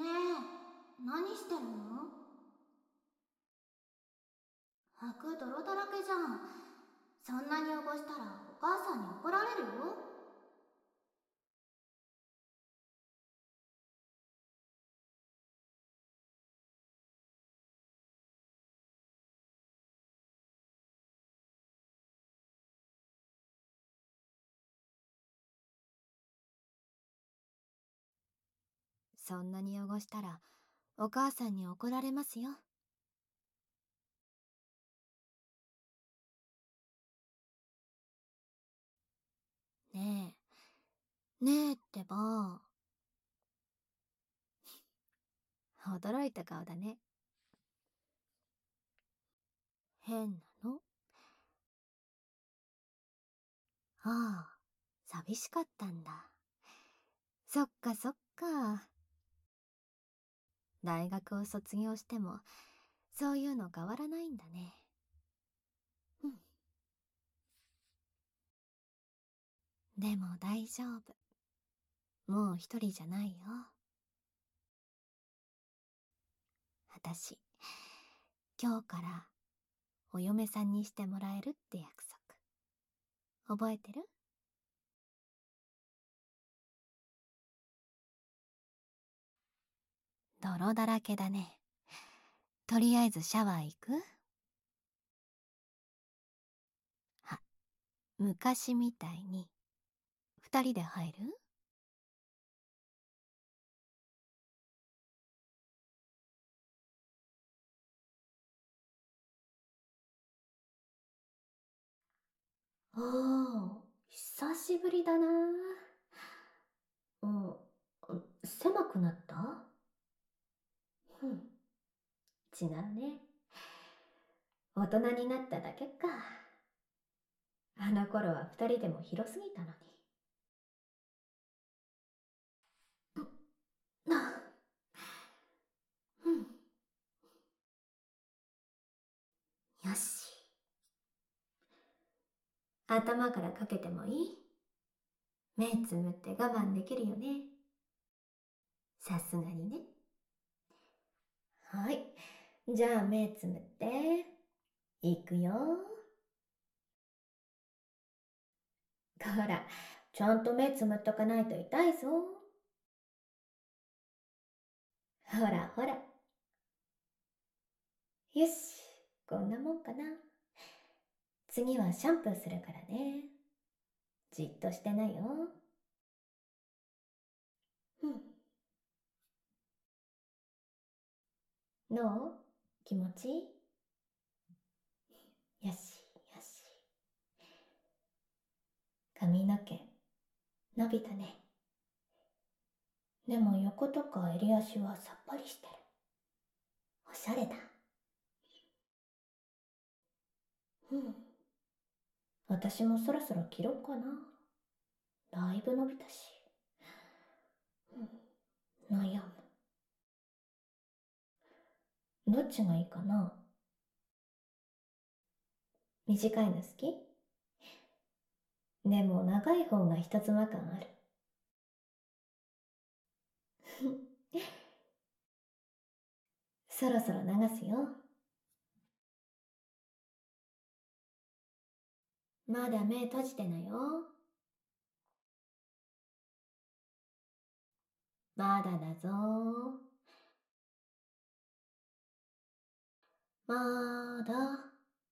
何してるの？服泥だらけじゃん。そんなに汚したらお母さんに怒られるよ。 そんなに汚したらお母さんに怒られますよ。ねえ、ねえってば。驚いた顔だね。変なの？ああ、寂しかったんだ。そっかそっか。大学を卒業してもそういうの変わらないんだね。うん。でも大丈夫。もう一人じゃないよ。私、今日からお嫁さんにしてもらえるって約束。覚えてる？泥だらけだね。とりあえずシャワー行く？あ、昔みたいに二人で入る？ おー、久しぶりだな。うん、狭くなった？うん、違うね。大人になっただけか。あの頃は二人でも広すぎたのに。な、うん、よし。頭からかけてもいい？目つむって我慢できるよね。さすがにね。はい。じゃあ目つむって。いくよ。ほら、ちゃんと目つむっとかないと痛いぞ。ほらほら。よし、こんなもんかな。次はシャンプーするからね。じっとしてないよ。うん。どう？気持ちいい？よし、よし。髪の毛、伸びたね。でも横とか襟足はさっぱりしてる。おしゃれだ。うん。私もそろそろ切ろうかな。だいぶ伸びたし。うん。悩む。どっちがいいかな？短いの好き？でも長い方が人妻感ある。そろそろ流すよ。まだ目閉じてないよ。まだだぞ。まだ。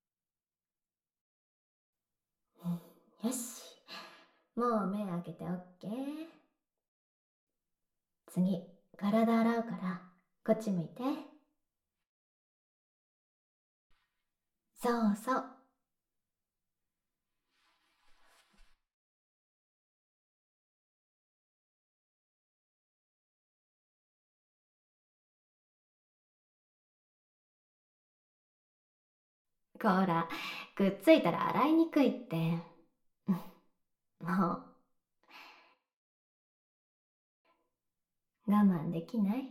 よし。もう目開けてオッケー。次、体洗うから、こっち向いて。そうそう。こら、くっついたら洗いにくいって。もう、我慢できない？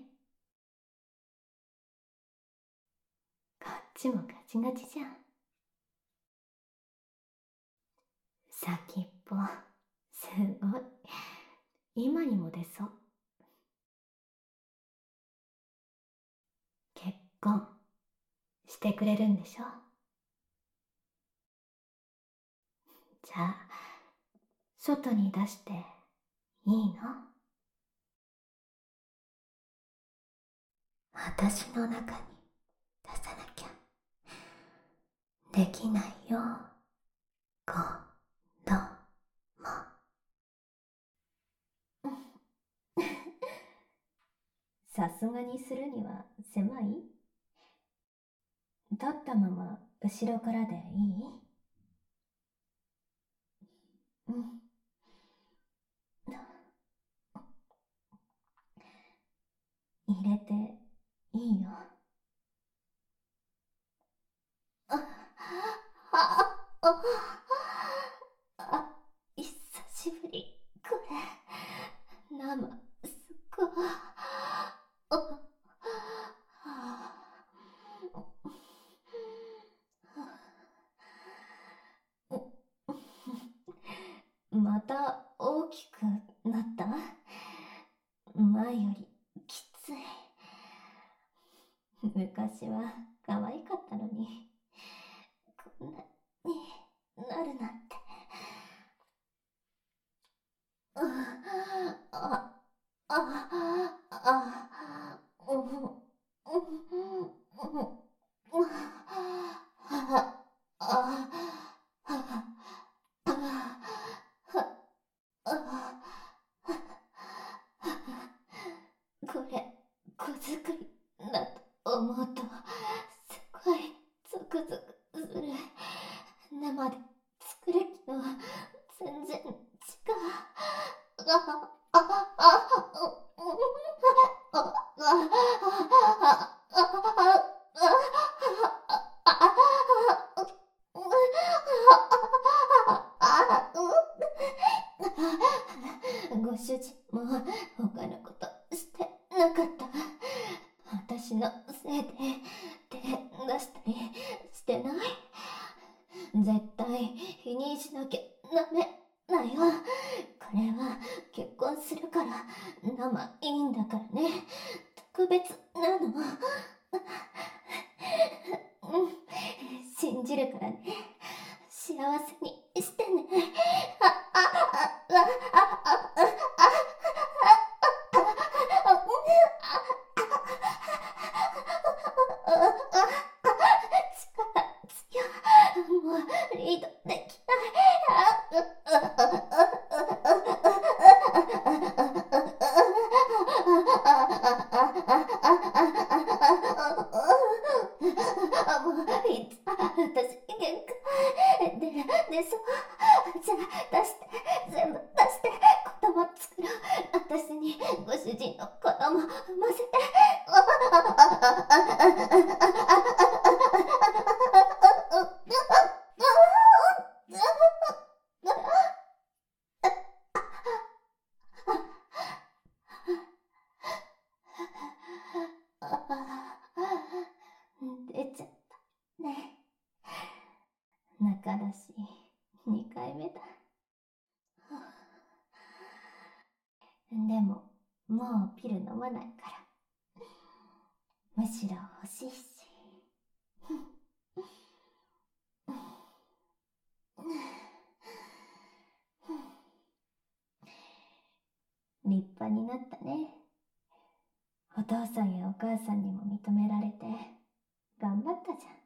こっちもガチガチじゃん。先っぽ、すごい。今にも出そう。 婚してくれるんでしょ？じゃあ、外に出していいの？私の中に出さなきゃできないよ、子供。さすがにするには狭い？立ったまま後ろからでいい？うん。入れていいよ。あ、あ、あ、あ、久しぶり。これ、生、すっごい。また大きくなった？前よりきつい。昔は可愛かったのに、こんなになるなんて。あ、あ、あ、あ、うん、うん、うん、これ、子作りだと思うと、すごいゾクゾクする。生で作る気の全然違う。ご主人も他のことしてなかった？私のせいで手出したりしてない？絶対否認しなきゃダメだよ。これは結婚するから生いいんだからね。特別なの。うん、信じるからね。幸せにしてね。もうリードできない。もういつ私限界で、じゃあ出して、全部出して、子供作ろう。私にご主人の子供産ませて。出ちゃったね。中だし、2回目だ。でも、もうピル飲まないから。むしろ欲しいし。立派になったね。お父さんやお母さんにも認められて、頑張ったじゃん。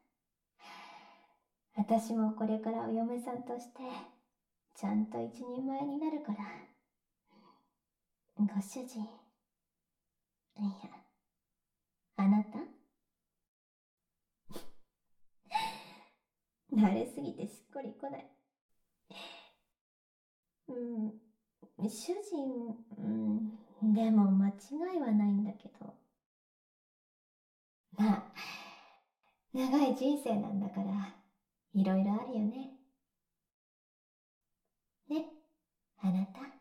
私もこれからお嫁さんとして、ちゃんと一人前になるから。ご主人。いや、あなた？慣れすぎてしっくりこない。主人、でも間違いはないんだけど。まあ、長い人生なんだから、いろいろあるよね。ね、あなた。